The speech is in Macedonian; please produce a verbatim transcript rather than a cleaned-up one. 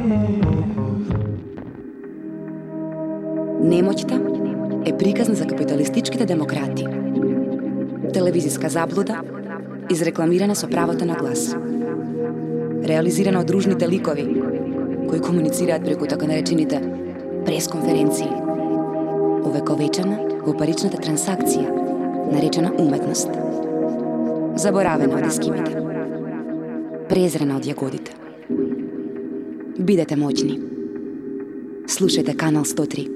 Немоќта е приказна за капиталистичките демократи. Телевизиска заблуда, изрекламирана со правото на глас. Реализирана од дружните ликови, кои комуницираат преку така наречените пресконференции. Овековечена во паричната трансакција, наречена уметност. Заборавена од ескимите. Презрена од јагодите. Бидете моќни. Слушајте Канал сто три.